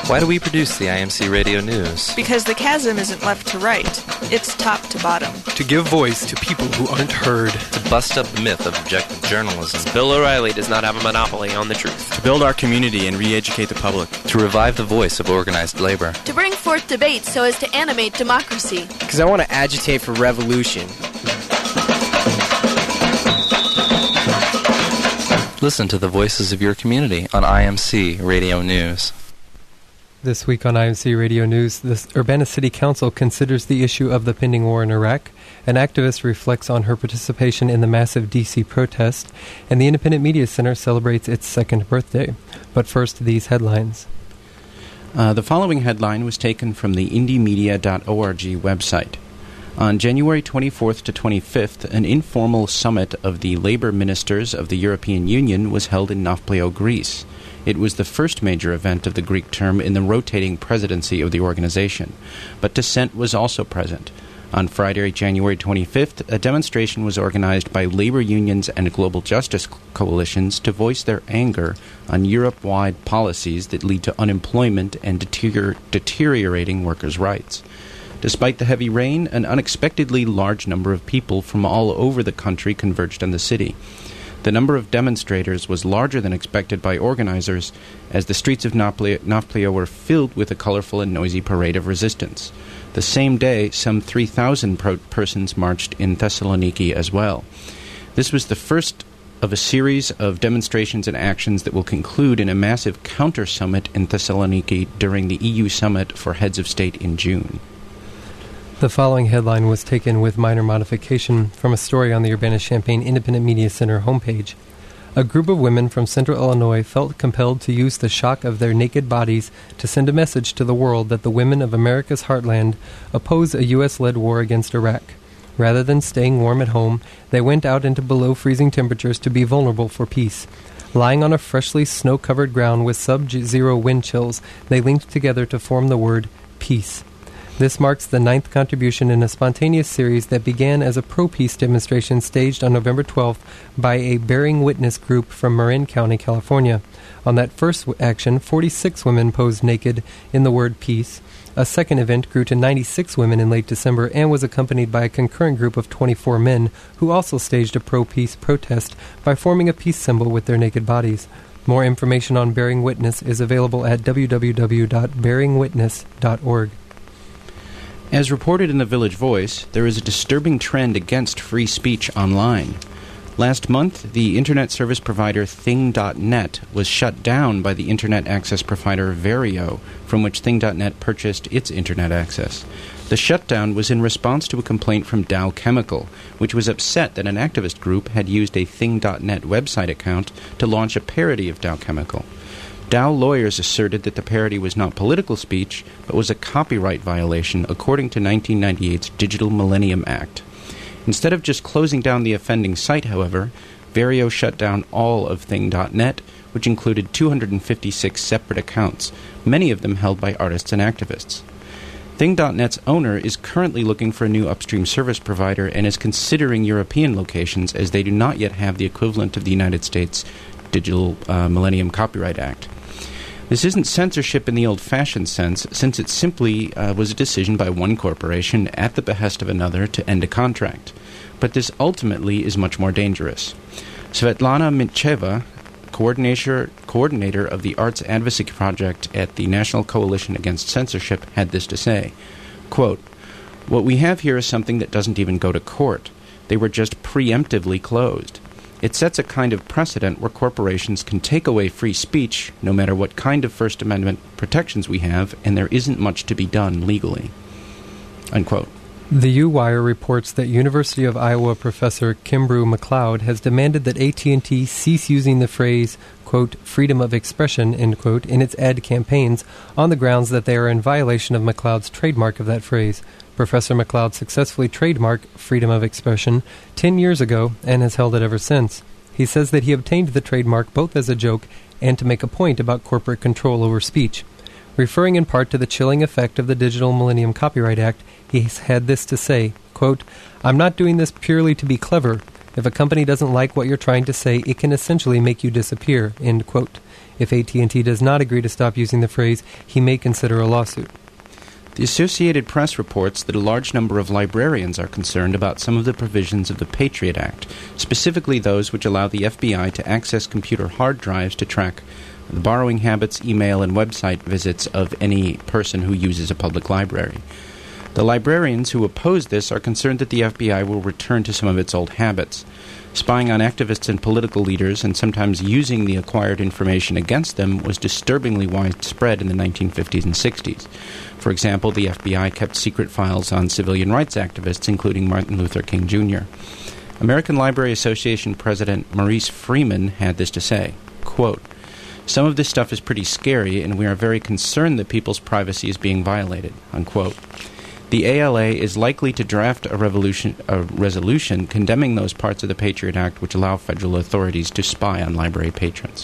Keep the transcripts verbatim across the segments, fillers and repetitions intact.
Why do we produce the I M C Radio News? Because the chasm isn't left to right. It's top to bottom. To give voice to people who aren't heard. To bust up the myth of objective journalism. Bill O'Reilly does not have a monopoly on the truth. To build our community and re-educate the public. To revive the voice of organized labor. To bring forth debate so as to animate democracy. Because I want to agitate for revolution. Listen to the voices of your community on I M C Radio News. This week on I M C Radio News, the Urbana City Council considers the issue of the pending war in Iraq, an activist reflects on her participation in the massive D C protest, and the Independent Media Center celebrates its second birthday. But first, these headlines. Uh, the following headline was taken from the indie media dot org website. On January twenty-fourth to twenty-fifth, an informal summit of the labor ministers of the European Union was held in Nafplio, Greece. It was the first major event of the Greek term in the rotating presidency of the organization, but dissent was also present. On Friday, January twenty-fifth, a demonstration was organized by labor unions and global justice coalitions to voice their anger on Europe-wide policies that lead to unemployment and deterior- deteriorating workers' rights. Despite the heavy rain, an unexpectedly large number of people from all over the country converged on the city. The number of demonstrators was larger than expected by organizers, as the streets of Nafplio were filled with a colorful and noisy parade of resistance. The same day, some three thousand pro- persons marched in Thessaloniki as well. This was the first of a series of demonstrations and actions that will conclude in a massive counter-summit in Thessaloniki during the E U summit for heads of state in June. The following headline was taken with minor modification from a story on the Urbana-Champaign Independent Media Center homepage. A group of women from central Illinois felt compelled to use the shock of their naked bodies to send a message to the world that the women of America's heartland oppose a U S-led war against Iraq. Rather than staying warm at home, they went out into below-freezing temperatures to be vulnerable for peace. Lying on a freshly snow-covered ground with sub-zero wind chills, they linked together to form the word peace. This marks the ninth contribution in a spontaneous series that began as a pro-peace demonstration staged on November twelfth by a Bearing Witness group from Marin County, California. On that first action, forty-six women posed naked in the word peace. A second event grew to ninety-six women in late December and was accompanied by a concurrent group of twenty-four men who also staged a pro-peace protest by forming a peace symbol with their naked bodies. More information on Bearing Witness is available at w w w dot bearing witness dot org. As reported in the Village Voice, there is a disturbing trend against free speech online. Last month, the internet service provider Thing dot net was shut down by the internet access provider Verio, from which Thing dot net purchased its internet access. The shutdown was in response to a complaint from Dow Chemical, which was upset that an activist group had used a Thing dot net website account to launch a parody of Dow Chemical. Dow lawyers asserted that the parody was not political speech, but was a copyright violation according to nineteen ninety-eight's Digital Millennium Act. Instead of just closing down the offending site, however, Verio shut down all of Thing dot net, which included two hundred fifty-six separate accounts, many of them held by artists and activists. Thing dot net's owner is currently looking for a new upstream service provider and is considering European locations, as they do not yet have the equivalent of the United States Digital uh, Millennium Copyright Act. This isn't censorship in the old-fashioned sense, since it simply uh, was a decision by one corporation at the behest of another to end a contract. But this ultimately is much more dangerous. Svetlana Mitcheva, coordinator, coordinator of the Arts Advocacy Project at the National Coalition Against Censorship, had this to say, quote, "What we have here is something that doesn't even go to court. They were just preemptively closed. It sets a kind of precedent where corporations can take away free speech, no matter what kind of First Amendment protections we have, and there isn't much to be done legally." Unquote. The U-Wire reports that University of Iowa professor Kimbrew McLeod has demanded that A T and T cease using the phrase, quote, freedom of expression, end quote, in its ad campaigns on the grounds that they are in violation of McLeod's trademark of that phrase. Professor McLeod successfully trademarked freedom of expression ten years ago and has held it ever since. He says that he obtained the trademark both as a joke and to make a point about corporate control over speech. Referring in part to the chilling effect of the Digital Millennium Copyright Act, he had this to say, quote, "I'm not doing this purely to be clever. If a company doesn't like what you're trying to say, it can essentially make you disappear," end quote. If A T and T does not agree to stop using the phrase, he may consider a lawsuit. The Associated Press reports that a large number of librarians are concerned about some of the provisions of the Patriot Act, specifically those which allow the F B I to access computer hard drives to track the borrowing habits, email, and website visits of any person who uses a public library. The librarians who oppose this are concerned that the F B I will return to some of its old habits. Spying on activists and political leaders and sometimes using the acquired information against them was disturbingly widespread in the nineteen fifties and sixties. For example, the F B I kept secret files on civilian rights activists, including Martin Luther King Junior American Library Association President Maurice Freeman had this to say, quote, "Some of this stuff is pretty scary, and we are very concerned that people's privacy is being violated," unquote. The A L A is likely to draft a, revolution, a resolution condemning those parts of the Patriot Act which allow federal authorities to spy on library patrons.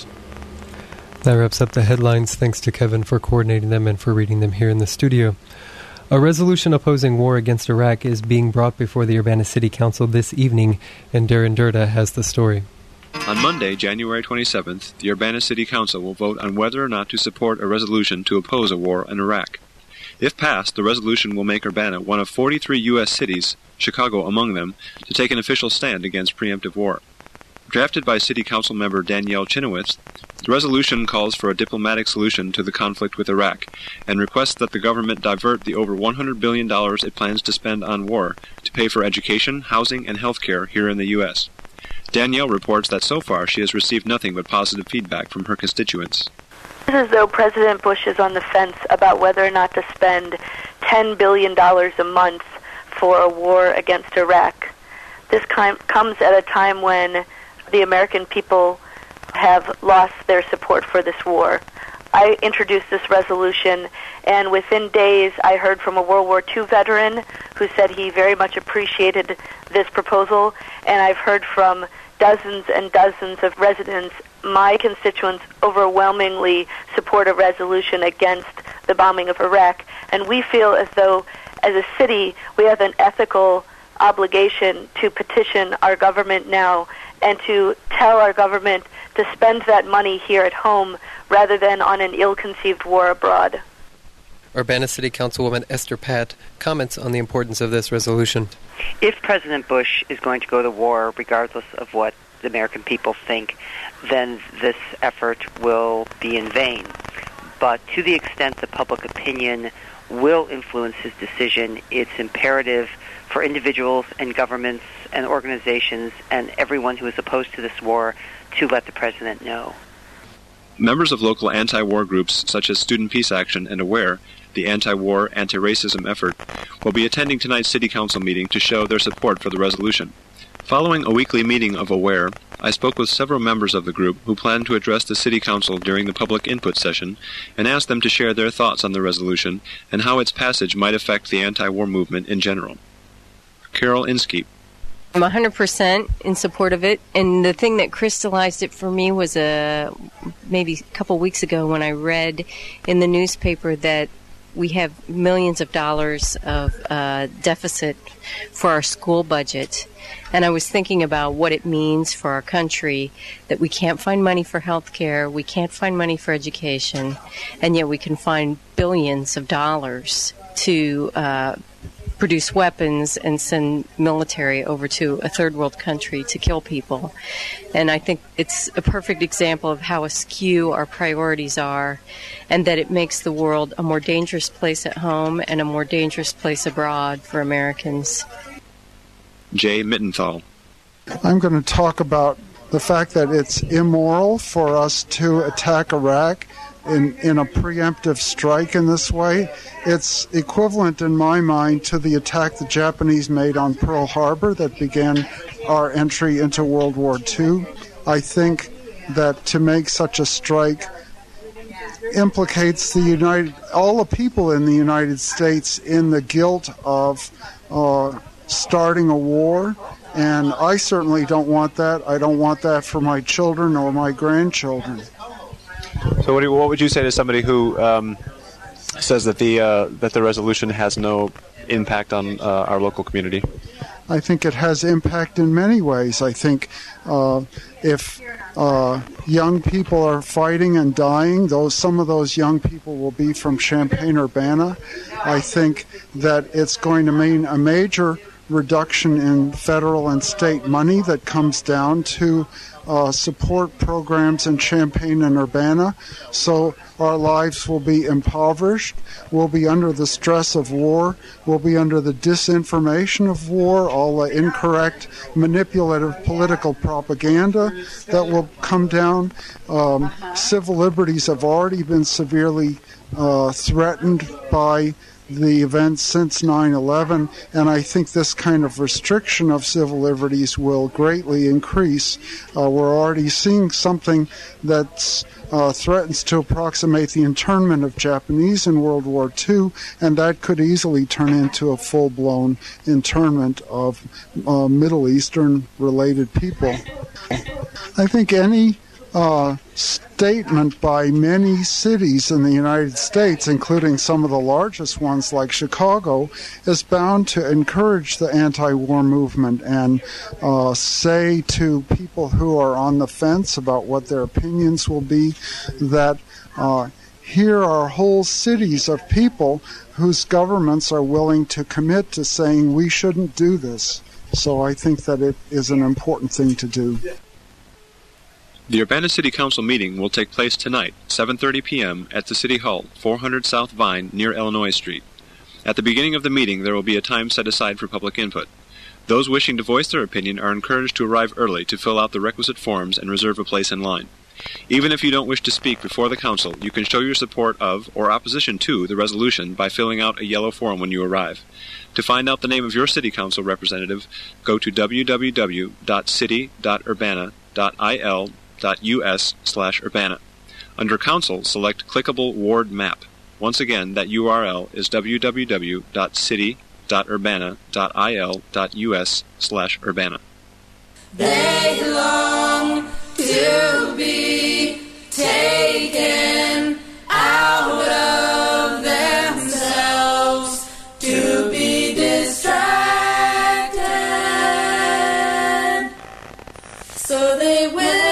That wraps up the headlines. Thanks to Kevin for coordinating them and for reading them here in the studio. A resolution opposing war against Iraq is being brought before the Urbana City Council this evening, and Darren Durda has the story. On Monday, January twenty-seventh, the Urbana City Council will vote on whether or not to support a resolution to oppose a war in Iraq. If passed, the resolution will make Urbana one of forty-three U S cities, Chicago among them, to take an official stand against preemptive war. Drafted by City Council member Danielle Chinowitz, the resolution calls for a diplomatic solution to the conflict with Iraq and requests that the government divert the over one hundred billion dollars it plans to spend on war to pay for education, housing, and health care here in the U S Danielle reports that so far she has received nothing but positive feedback from her constituents. It's as though President Bush is on the fence about whether or not to spend ten billion dollars a month for a war against Iraq. This com- comes at a time when the American people have lost their support for this war. I introduced this resolution, and within days I heard from a World War Two veteran who said he very much appreciated this proposal, and I've heard from dozens and dozens of residents. My constituents overwhelmingly support a resolution against the bombing of Iraq, and we feel as though, as a city, we have an ethical obligation to petition our government now and to tell our government to spend that money here at home rather than on an ill-conceived war abroad. Urbana City Councilwoman Esther Patt comments on the importance of this resolution. If President Bush is going to go to war, regardless of what the American people think, then this effort will be in vain. But to the extent that public opinion will influence his decision, it's imperative for individuals and governments and organizations and everyone who is opposed to this war to let the president know. Members of local anti-war groups such as Student Peace Action and AWARE, the anti-war, anti-racism effort, will be attending tonight's City Council meeting to show their support for the resolution. Following a weekly meeting of AWARE, I spoke with several members of the group who plan to address the City Council during the public input session and asked them to share their thoughts on the resolution and how its passage might affect the anti-war movement in general. Carol Inskeep. I'm one hundred percent in support of it, and the thing that crystallized it for me was a, maybe a couple weeks ago when I read in the newspaper that we have millions of dollars of uh, deficit for our school budget. And I was thinking about what it means for our country that we can't find money for health care, we can't find money for education, and yet we can find billions of dollars to uh, produce weapons and send military over to a third world country to kill people. And I think it's a perfect example of how askew our priorities are, and that it makes the world a more dangerous place at home and a more dangerous place abroad for Americans. Jay Mittenthal. I'm going to talk about the fact that it's immoral for us to attack Iraq in, in a preemptive strike in this way. It's equivalent in my mind to the attack the Japanese made on Pearl Harbor that began our entry into World War Two. I think that to make such a strike implicates the United, all the people in the United States in the guilt of uh, starting a war, and I certainly don't want that. I don't want that for my children or my grandchildren. So what, do you, what would you say to somebody who um, says that the uh, that the resolution has no impact on uh, our local community? I think it has impact in many ways. I think uh, if uh, young people are fighting and dying, those some of those young people will be from Champaign-Urbana. I think that it's going to mean a major reduction in federal and state money that comes down to uh, support programs in Champaign and Urbana. So our lives will be impoverished. We'll be under the stress of war. We'll be under the disinformation of war, all the incorrect, manipulative political propaganda that will come down. Um, civil liberties have already been severely uh, threatened by the events since nine eleven, and I think this kind of restriction of civil liberties will greatly increase. Uh, we're already seeing something that uh, threatens to approximate the internment of Japanese in World War Two, and that could easily turn into a full-blown internment of uh, Middle Eastern-related people. I think any Uh, statement by many cities in the United States, including some of the largest ones like Chicago, is bound to encourage the anti-war movement and uh, say to people who are on the fence about what their opinions will be that uh, here are whole cities of people whose governments are willing to commit to saying we shouldn't do this. So I think that it is an important thing to do. The Urbana City Council meeting will take place tonight, seven thirty p.m. at the City Hall, four hundred South Vine, near Illinois Street. At the beginning of the meeting, there will be a time set aside for public input. Those wishing to voice their opinion are encouraged to arrive early to fill out the requisite forms and reserve a place in line. Even if you don't wish to speak before the council, you can show your support of or opposition to the resolution by filling out a yellow form when you arrive. To find out the name of your city council representative, go to w w w dot city dot urbana dot i l dot u s slash urbana. Under Council, select clickable ward map. Once again, that U R L is w w w dot city dot urbana dot i l dot u s slash urbana. They long to be taken out of themselves, to be distracted, so they will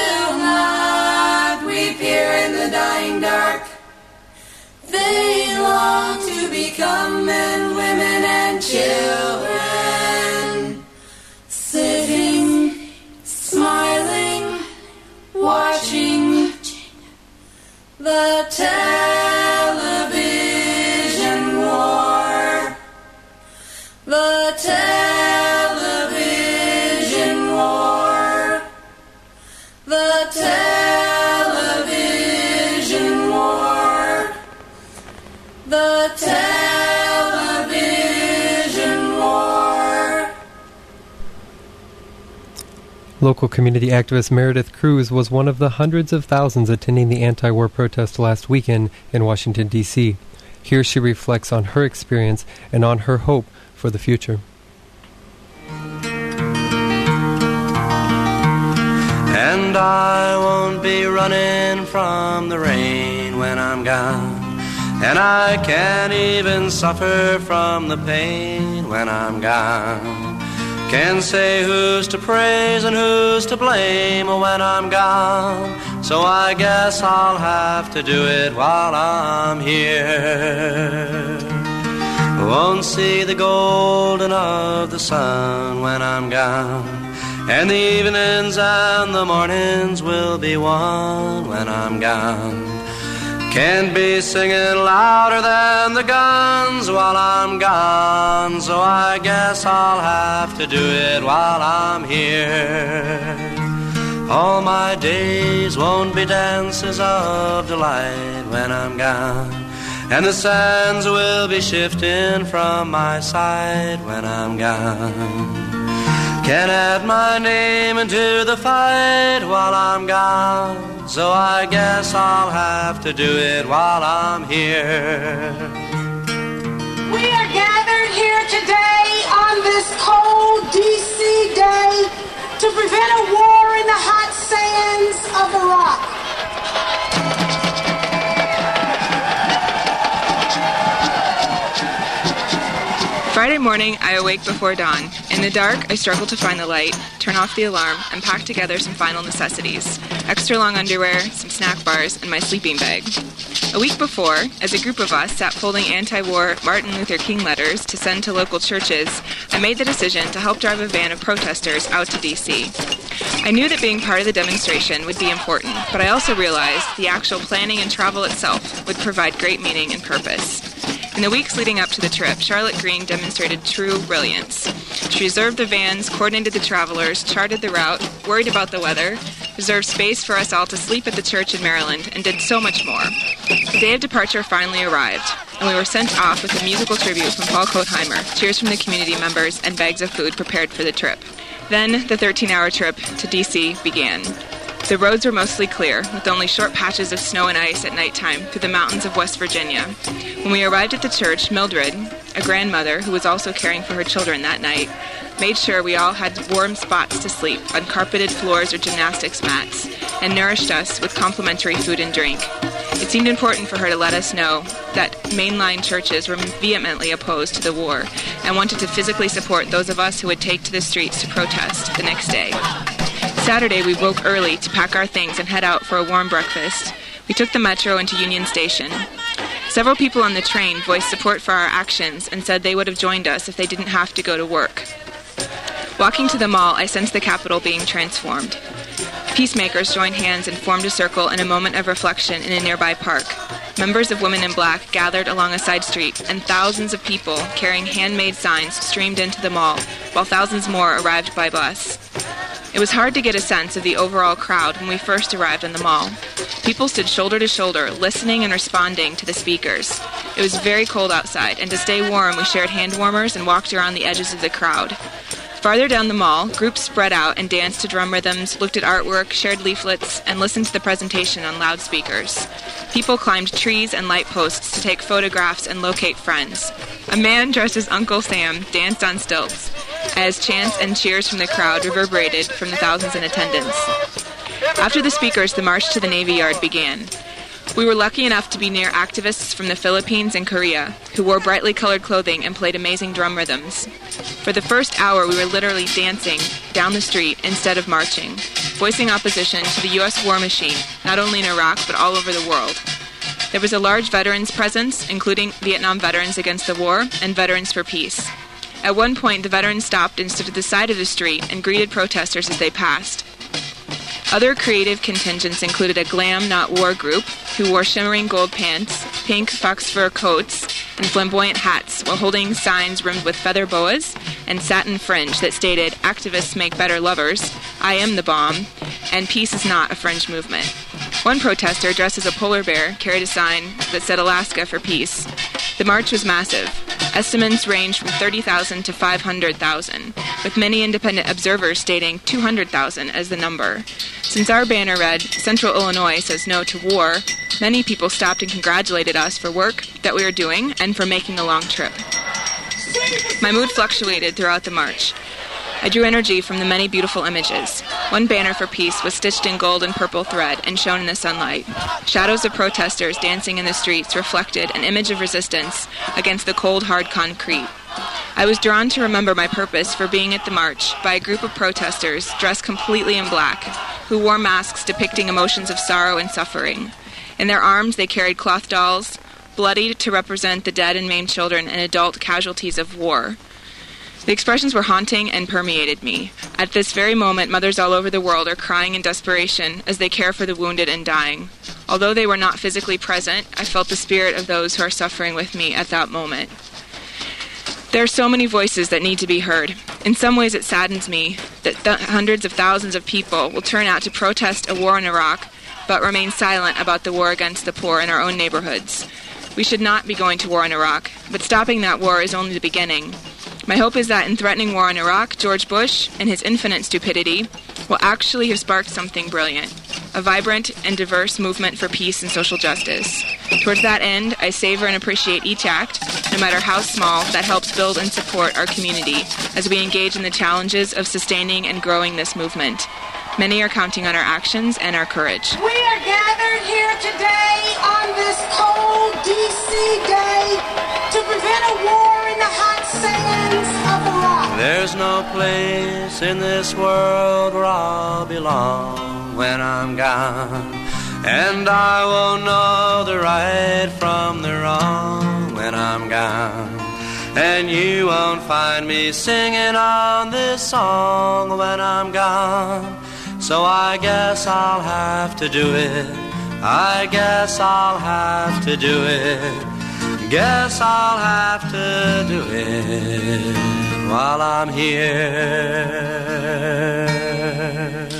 dark. They long to become men, women, and children, sitting, smiling, watching the television war. The television war. The television The television war. Local community activist Meredith Cruz was one of the hundreds of thousands attending the anti-war protest last weekend in Washington, D C Here she reflects on her experience and on her hope for the future. And I won't be running from the rain when I'm gone. And I can't even suffer from the pain when I'm gone. Can't say who's to praise and who's to blame when I'm gone. So I guess I'll have to do it while I'm here. Won't see the golden of the sun when I'm gone. And the evenings and the mornings will be one when I'm gone. Can't be singing louder than the guns while I'm gone, so I guess I'll have to do it while I'm here. All my days won't be dances of delight when I'm gone, and the sands will be shifting from my side when I'm gone. Can't add my name into the fight while I'm gone, so I guess I'll have to do it while I'm here. We are gathered here today on this cold D C day to prevent a war in the hot sands of Iraq. Friday Saturday morning, I awake before dawn. In the dark, I struggle to find the light, turn off the alarm, and pack together some final necessities. Extra long underwear, some snack bars, and my sleeping bag. A week before, as a group of us sat folding anti-war Martin Luther King letters to send to local churches, I made the decision to help drive a van of protesters out to D C. I knew that being part of the demonstration would be important, but I also realized the actual planning and travel itself would provide great meaning and purpose. In the weeks leading up to the trip, Charlotte Green demonstrated true brilliance. She reserved the vans, coordinated the travelers, charted the route, worried about the weather, reserved space for us all to sleep at the church in Maryland, and did so much more. The day of departure finally arrived, and we were sent off with a musical tribute from Paul Kotheimer, cheers from the community members, and bags of food prepared for the trip. Then the thirteen-hour trip to D C began. The roads were mostly clear, with only short patches of snow and ice at nighttime through the mountains of West Virginia. When we arrived at the church, Mildred, a grandmother who was also caring for her children that night, made sure we all had warm spots to sleep on carpeted floors or gymnastics mats, and nourished us with complimentary food and drink. It seemed important for her to let us know that mainline churches were vehemently opposed to the war and wanted to physically support those of us who would take to the streets to protest the next day. Saturday, we woke early to pack our things and head out for a warm breakfast. We took the metro into Union Station. Several people on the train voiced support for our actions and said they would have joined us if they didn't have to go to work. Walking to the mall, I sensed the Capitol being transformed. Peacemakers joined hands and formed a circle in a moment of reflection in a nearby park. Members of Women in Black gathered along a side street, and thousands of people carrying handmade signs streamed into the mall, while thousands more arrived by bus. It was hard to get a sense of the overall crowd when we first arrived in the mall. People stood shoulder to shoulder, listening and responding to the speakers. It was very cold outside, and to stay warm, we shared hand warmers and walked around the edges of the crowd. Farther down the mall, groups spread out and danced to drum rhythms, looked at artwork, shared leaflets, and listened to the presentation on loudspeakers. People climbed trees and light posts to take photographs and locate friends. A man dressed as Uncle Sam danced on stilts, as chants and cheers from the crowd reverberated from the thousands in attendance. After the speakers, the march to the Navy Yard began. We were lucky enough to be near activists from the Philippines and Korea, who wore brightly colored clothing and played amazing drum rhythms. For the first hour, we were literally dancing down the street instead of marching, voicing opposition to the U S war machine, not only in Iraq, but all over the world. There was a large veterans presence, including Vietnam Veterans Against the War and Veterans for Peace. At one point, the veterans stopped and stood at the side of the street and greeted protesters as they passed. Other creative contingents included a glam not war group who wore shimmering gold pants, pink fox fur coats, and flamboyant hats while holding signs rimmed with feather boas and satin fringe that stated, "Activists make better lovers," "I am the bomb," and "Peace is not a fringe movement." One protester, dressed as a polar bear, carried a sign that said Alaska for peace. The march was massive. Estimates ranged from thirty thousand to five hundred thousand, with many independent observers stating two hundred thousand as the number. Since our banner read, "Central Illinois says no to war," many people stopped and congratulated us for work that we were doing and for making a long trip. My mood fluctuated throughout the march. I drew energy from the many beautiful images. One banner for peace was stitched in gold and purple thread and shone in the sunlight. Shadows of protesters dancing in the streets reflected an image of resistance against the cold, hard concrete. I was drawn to remember my purpose for being at the march by a group of protesters dressed completely in black, who wore masks depicting emotions of sorrow and suffering. In their arms they carried cloth dolls, bloodied to represent the dead and maimed children and adult casualties of war. The expressions were haunting and permeated me. At this very moment, mothers all over the world are crying in desperation as they care for the wounded and dying. Although they were not physically present, I felt the spirit of those who are suffering with me at that moment. There are so many voices that need to be heard. In some ways it saddens me that th- hundreds of thousands of people will turn out to protest a war in Iraq, but remain silent about the war against the poor in our own neighborhoods. We should not be going to war in Iraq, but stopping that war is only the beginning. My hope is that in threatening war in Iraq, George Bush, in his infinite stupidity, will actually have sparked something brilliant, a vibrant and diverse movement for peace and social justice. Towards that end, I savor and appreciate each act, no matter how small, that helps build and support our community as we engage in the challenges of sustaining and growing this movement. Many are counting on our actions and our courage. We are gathered here today on this cold D C day to prevent a war in in the hot sands of Iraq. There's no place in this world where I'll belong when I'm gone, and I won't know the right from the wrong when I'm gone. And you won't find me singing on this song when I'm gone. So I guess I'll have to do it. I guess I'll have to do it. Guess I'll have to do it while I'm here.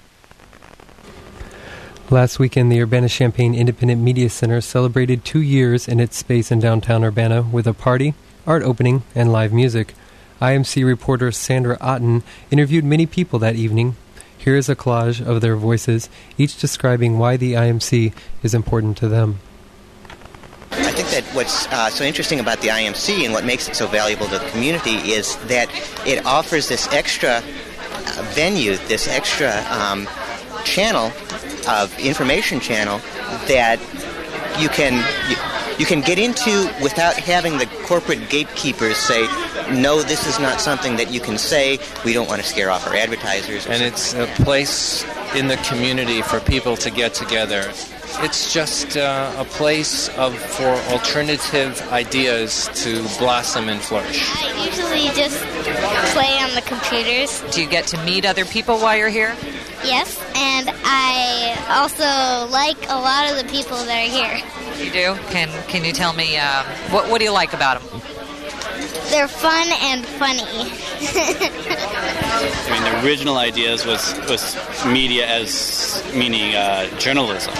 Last weekend, the Urbana-Champaign Independent Media Center celebrated two years in its space in downtown Urbana with a party, art opening, and live music. I M C reporter Sandra Otten interviewed many people that evening. Here is a collage of their voices, each describing why the I M C is important to them. I think that what's uh, so interesting about the I M C and what makes it so valuable to the community is that it offers this extra uh, venue, this extra um, channel of information channel that you can you, you can get into without having the corporate gatekeepers say, no, this is not something that you can say. We don't want to scare off our advertisers. And it's a place in the community for people to get together. It's just uh, a place of for alternative ideas to blossom and flourish. I usually just play on the computers. Do you get to meet other people while you're here? Yes, and I also like a lot of the people that are here. You do? Can Can you tell me uh, what What do you like about them? They're fun and funny. I mean, the original ideas was was media as meaning uh, journalism,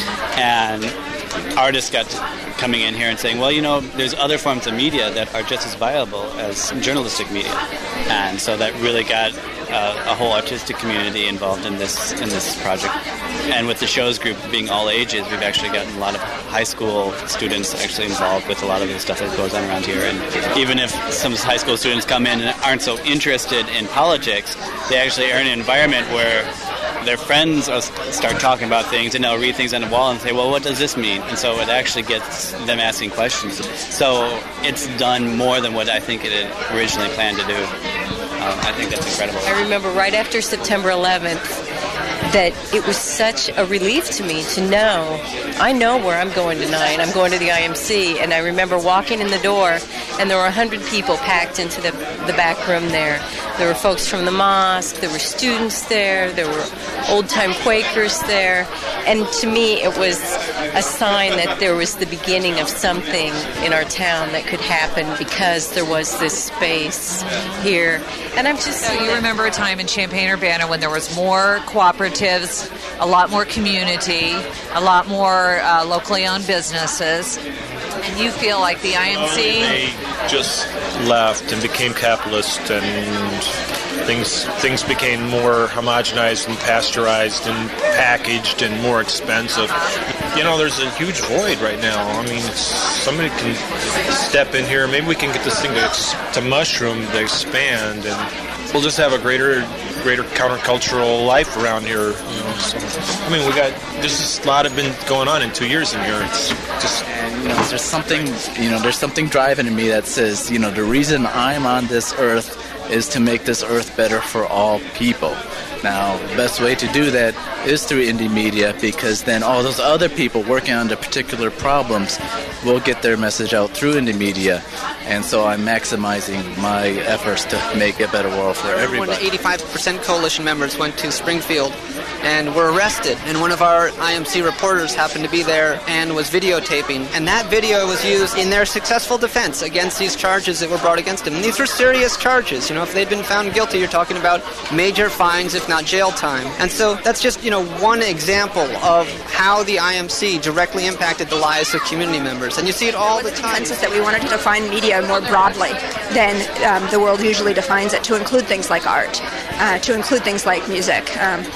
and artists got coming in here and saying, well, you know, there's other forms of media that are just as viable as journalistic media, and so that really got uh, a whole artistic community involved in this in this project. And with the shows group being all ages, we've actually gotten a lot of high school students actually involved with a lot of the stuff that goes on around here. And even if some high school students come in and aren't so interested in politics, they actually are in an environment where their friends start talking about things, and they'll read things on the wall and say, well, what does this mean? And so it actually gets them asking questions. So it's done more than what I think it had originally planned to do. Um, I think that's incredible. I remember right after September eleventh that it was such a relief to me to know, I know where I'm going tonight. I'm going to the I M C, and I remember walking in the door, and there were one hundred people packed into the, the back room there. There were folks from the mosque, there were students there, there were old-time Quakers there, and to me it was a sign that there was the beginning of something in our town that could happen because there was this space here. And I'm just... So you remember a time in Champaign-Urbana when there was more cooperatives, a lot more community, a lot more uh, locally owned businesses, and you feel like the I M C... They just left and became capitalist, and things things became more homogenized and pasteurized and packaged and more expensive. You know, there's a huge void right now. I mean, it's, somebody can step in here. Maybe we can get this thing to, to mushroom, to expand, and we'll just have a greater greater countercultural life around here. You know, so, I mean, we got there's just a lot of been going on in two years in here. It's just and you know, there's something you know, there's something driving in me that says, you know, the reason I'm on this earth is to make this earth better for all people. Now, the best way to do that is through indie media, because then all those other people working on the particular problems will get their message out through indie media. And so I'm maximizing my efforts to make a better world for everybody. When eighty-five percent coalition members went to Springfield and were arrested, and one of our I M C reporters happened to be there and was videotaping, and that video was used in their successful defense against these charges that were brought against him. And these were serious charges. You know, if they'd been found guilty, you're talking about major fines, if not jail time. And so that's just, you know, one example of how the I M C directly impacted the lives of community members. And you see it all the time. The consensus that we wanted to define media more broadly than um, the world usually defines it, to include things like art, uh, to include things like music. Um,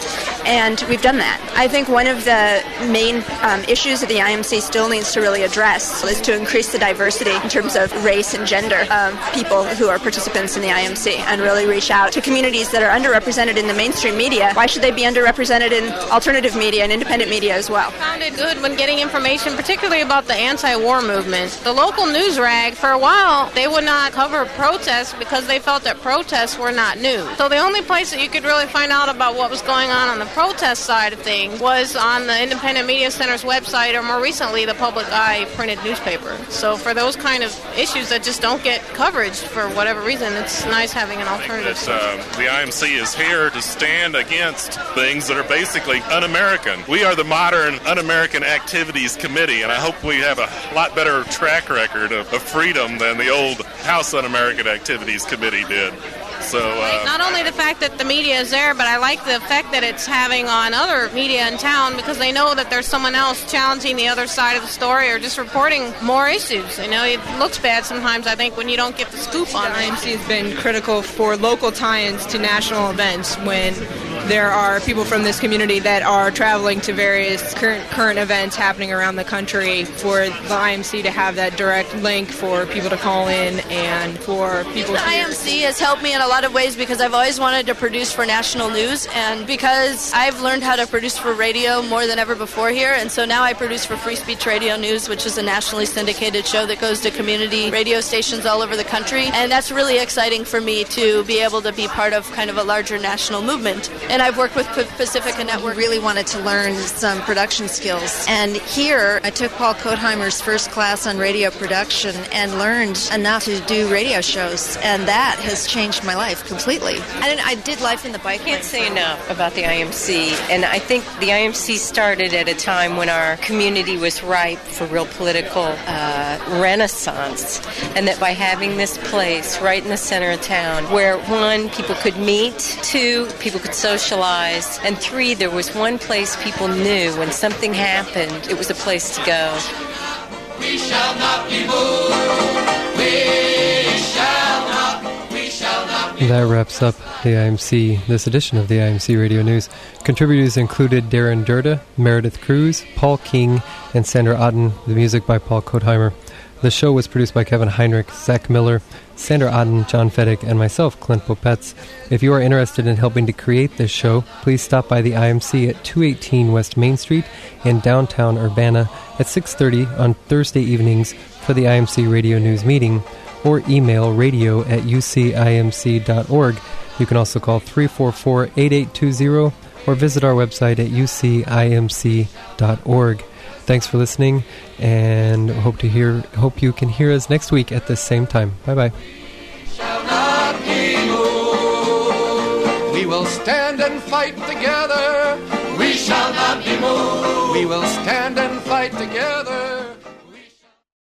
And we've done that. I think one of the main um, issues that the I M C still needs to really address is to increase the diversity in terms of race and gender of people who are participants in the I M C and really reach out to communities that are underrepresented in the mainstream media. Why should they be underrepresented in alternative media and independent media as well? I found it good when getting information, particularly about the anti-war movement. The local news rag, for a while, they would not cover protests because they felt that protests were not news. So the only place that you could really find out about what was going on on the protest side of things was on the Independent Media Center's website, or more recently, the Public Eye printed newspaper. So for those kind of issues that just don't get coverage for whatever reason, it's nice having an alternative. That, uh, the I M C is here to stand against things that are basically un-American. We are the modern un-American activities committee, and I hope we have a lot better track record of, of freedom than the old House Un-American Activities Committee did. So, uh, not only the fact that the media is there, but I like the effect that it's having on other media in town, because they know that there's someone else challenging the other side of the story or just reporting more issues. You know, it looks bad sometimes, I think, when you don't get the scoop on it. The I M C has been critical for local tie-ins to national events when there are people from this community that are traveling to various current current events happening around the country, for the I M C to have that direct link for people to call in and for people the to... I M C has helped me in a lot of ways because I've always wanted to produce for national news, and because I've learned how to produce for radio more than ever before here, and so now I produce for Free Speech Radio News, which is a nationally syndicated show that goes to community radio stations all over the country, and that's really exciting for me to be able to be part of kind of a larger national movement. And I've worked with Pacifica Network. Really wanted to learn some production skills, and here I took Paul Kotheimer's first class on radio production and learned enough to do radio shows, and that has changed my life completely. And I did Life in the Bike I can't say enough about the I M C, and I think the I M C started at a time when our community was ripe for real political uh, renaissance, and that by having this place right in the center of town where, one, people could meet, two, people could socialize, and three, there was one place people knew when something happened, it was a place to go. We shall not be moved. We shall not. We shall not be moved. That wraps up the I M C, this edition of the I M C Radio News. Contributors included Darren Durda, Meredith Cruz, Paul King, and Sandra Otten. The music by Paul Kotheimer. The show was produced by Kevin Heinrich, Zach Miller, Sandra Otten, John Fedek, and myself, Clint Popetz. If you are interested in helping to create this show, please stop by the I M C at two eighteen West Main Street in downtown Urbana at six thirty on Thursday evenings for the I M C Radio News meeting, or email radio at u c i m c dot org. You can also call three four four, eight eight two zero or visit our website at u c i m c dot org. Thanks for listening, and hope to hear. Hope you can hear us next week at this same time. Bye-bye. Shall not be moved. We will stand and fight together. We shall not be moved. We will stand and fight together.